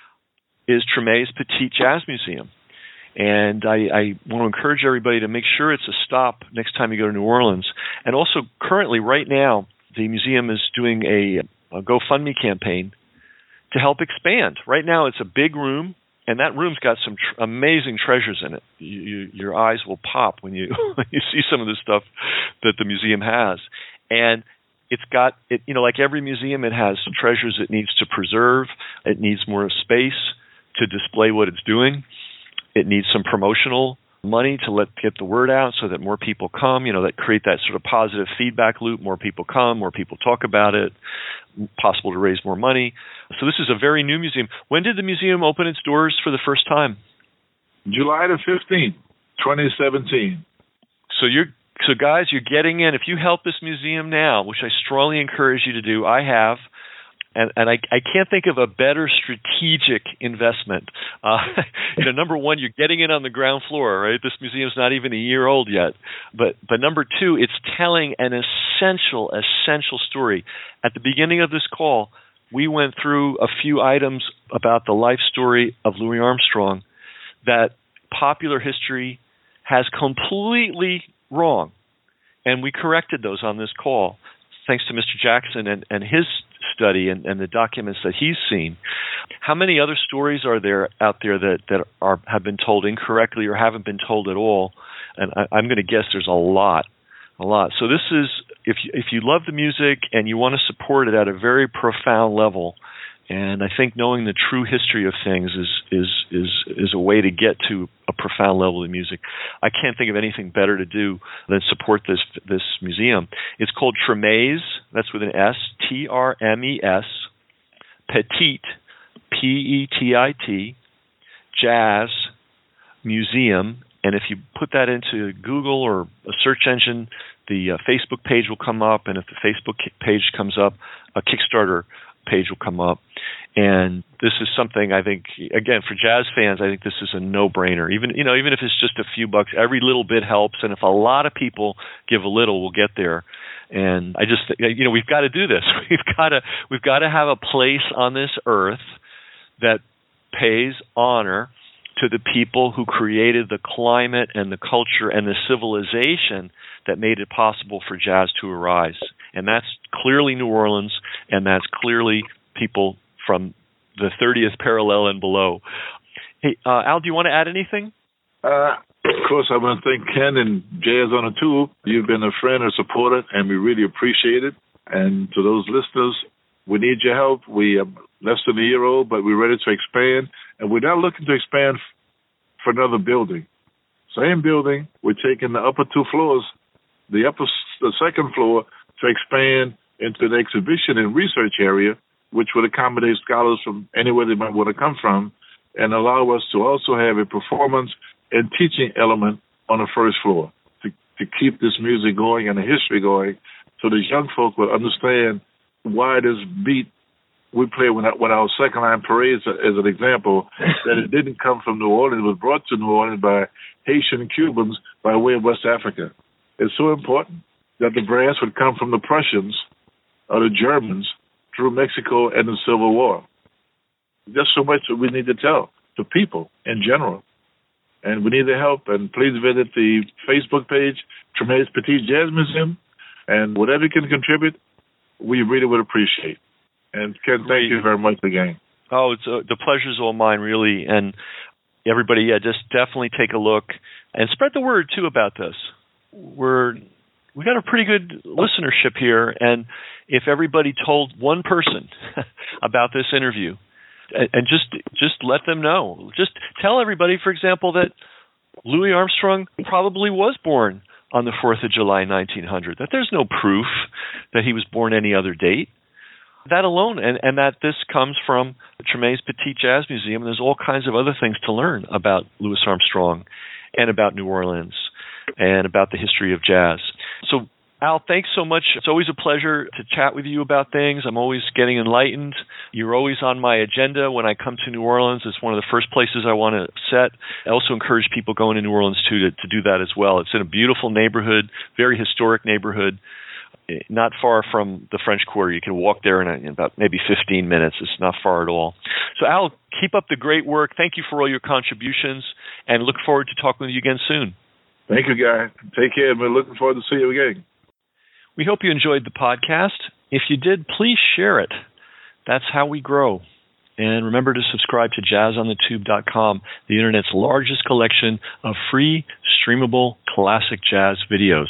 is Treme's Petit Jazz Museum. And I, I want to encourage everybody to make sure it's a stop next time you go to New Orleans. And also, currently, right now, the museum is doing a, a GoFundMe campaign to help expand. Right now, it's a big room. And that room's got some tr- amazing treasures in it. You, you, your eyes will pop when you when you see some of the stuff that the museum has. And it's got, it, you know, like every museum, it has treasures it needs to preserve. It needs more space to display what it's doing. It needs some promotional money to let get the word out so that more people come, you know, that create that sort of positive feedback loop. More people come, more people talk about it, possible to raise more money. So this is a very new museum. When did the museum open its doors for the first time? July the fifteenth, twenty seventeen. So you're so guys, you're getting in. If you help this museum now, which I strongly encourage you to do, I have, and, and I, I can't think of a better strategic investment. Uh, you know, number one, you're getting in on the ground floor, right? This museum's not even a year old yet. But but number two, it's telling an essential, essential story. At the beginning of this call, we went through a few items about the life story of Louis Armstrong that popular history has completely wrong. And we corrected those on this call, thanks to Mister Jackson and, and his study and, and the documents that he's seen. How many other stories are there out there that, that are have been told incorrectly or haven't been told at all? And I, I'm going to guess there's a lot, a lot. So this is, if you, if you love the music and you want to support it at a very profound level, and I think knowing the true history of things is is is is a way to get to a profound level of music. I can't think of anything better to do than support this this museum. It's called Tremez, that's with an S, T R M E S, Petit, P E T I T, Jazz Museum. And if you put that into Google or a search engine, the uh, Facebook page will come up. And if the Facebook page comes up, a Kickstarter page will come up. And this is something I think, again, for jazz fans, I think this is a no-brainer. Even you know, even if it's just a few bucks, every little bit helps. And if a lot of people give a little, we'll get there. And I just, you know, we've got to do this. We've got to, we've got to have a place on this earth that pays honor to the people who created the climate and the culture and the civilization that made it possible for jazz to arise. And that's clearly New Orleans, and that's clearly people from the thirtieth parallel and below. Hey, uh, Al, do you want to add anything? Uh, of course, I want to thank Ken and Jazz on the Tube. You've been a friend and supporter, and we really appreciate it. And to those listeners, we need your help. We are less than a year old, but we're ready to expand. And we're not looking to expand for another building. Same building. We're taking the upper two floors, the upper, the second floor, to expand into an exhibition and research area, which would accommodate scholars from anywhere they might want to come from, and allow us to also have a performance and teaching element on the first floor to, to keep this music going and the history going, so the young folk will understand why this beat we play when, when our second line parades, as an example, that it didn't come from New Orleans. It was brought to New Orleans by Haitian Cubans by way of West Africa. It's so important that the brass would come from the Prussians or the Germans through Mexico and the Civil War. There's so much that we need to tell to people in general. And we need the help. And please visit the Facebook page, Tremez Petit Jazz Museum. And whatever you can contribute, we really would appreciate. And Ken, thank you very much again. Oh, it's uh, the pleasure's all mine, really. And everybody, yeah, just definitely take a look and spread the word too about this. We're we got a pretty good listenership here, and if everybody told one person about this interview, and, and just just let them know, just tell everybody, for example, that Louis Armstrong probably was born on the fourth of July, nineteen hundred. That there's no proof that he was born any other date. That alone, and, and that this comes from the Tremez Petit Jazz Museum. And there's all kinds of other things to learn about Louis Armstrong and about New Orleans and about the history of jazz. So, Al, thanks so much. It's always a pleasure to chat with you about things. I'm always getting enlightened. You're always on my agenda when I come to New Orleans. It's one of the first places I want to set. I also encourage people going to New Orleans, too, to, to do that as well. It's in a beautiful neighborhood, very historic neighborhood, not far from the French Quarter. You can walk there in, a, in about maybe fifteen minutes. It's not far at all. So, Al, keep up the great work. Thank you for all your contributions, and look forward to talking with you again soon. Thank you, Guy. Take care. We're looking forward to see you again. We hope you enjoyed the podcast. If you did, please share it. That's how we grow. And remember to subscribe to jazz on the tube dot com, the Internet's largest collection of free, streamable, classic jazz videos.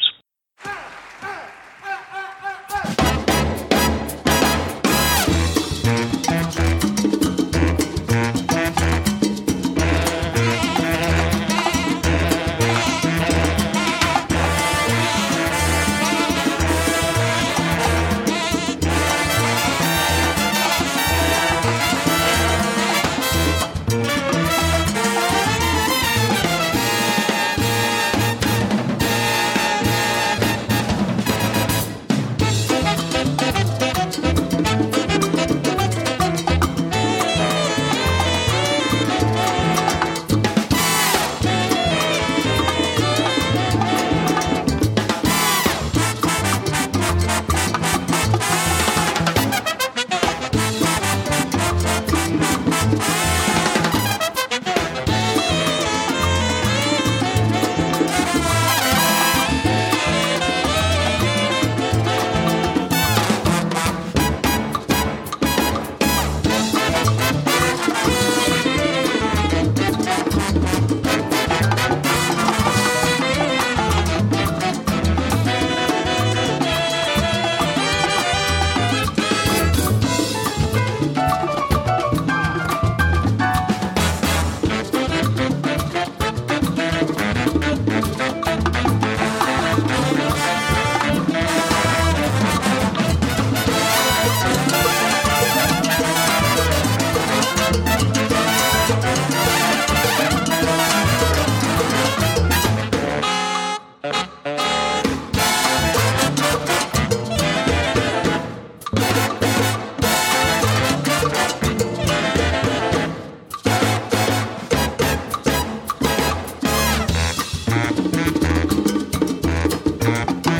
Thank you.